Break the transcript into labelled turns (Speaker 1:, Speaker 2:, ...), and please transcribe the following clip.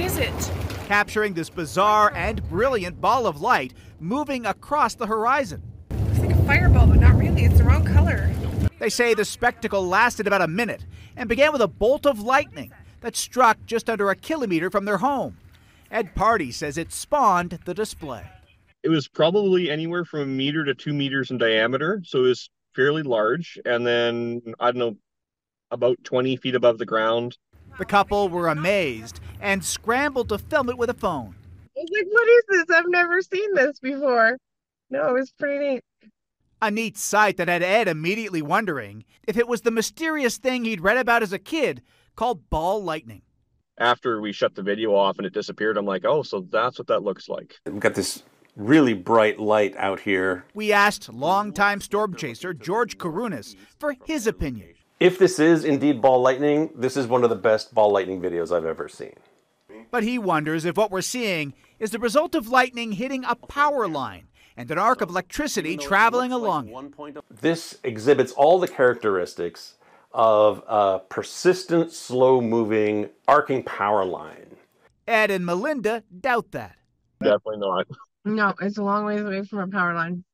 Speaker 1: is it?
Speaker 2: Capturing this bizarre and brilliant ball of light moving across the horizon.
Speaker 1: It's like a fireball, but not really. It's the wrong color.
Speaker 2: They say the spectacle lasted about a minute and began with a bolt of lightning that struck just under a kilometer from their home. Ed Party says it spawned the display.
Speaker 3: It was probably anywhere from 1 meter to 2 meters in diameter, so it was fairly large. And then, I don't know, about 20 feet above the ground.
Speaker 2: The couple were amazed and scrambled to film it with a phone.
Speaker 4: I was like, what is this? I've never seen this before. No, it was pretty neat.
Speaker 2: A neat sight that had Ed immediately wondering if it was the mysterious thing he'd read about as a kid called ball lightning.
Speaker 3: After we shut the video off and it disappeared, I'm like, oh, so that's what that looks like.
Speaker 5: We've got this really bright light out here.
Speaker 2: We asked longtime storm chaser George Karunas for his opinion.
Speaker 5: If this is indeed ball lightning, this is one of the best ball lightning videos I've ever seen.
Speaker 2: But he wonders if what we're seeing is the result of lightning hitting a power line and an arc of electricity traveling along it.
Speaker 5: This exhibits all the characteristics of a persistent, slow-moving, arcing power line.
Speaker 2: Ed and Melinda doubt that.
Speaker 3: Definitely not.
Speaker 4: No, it's a long ways away from a power line.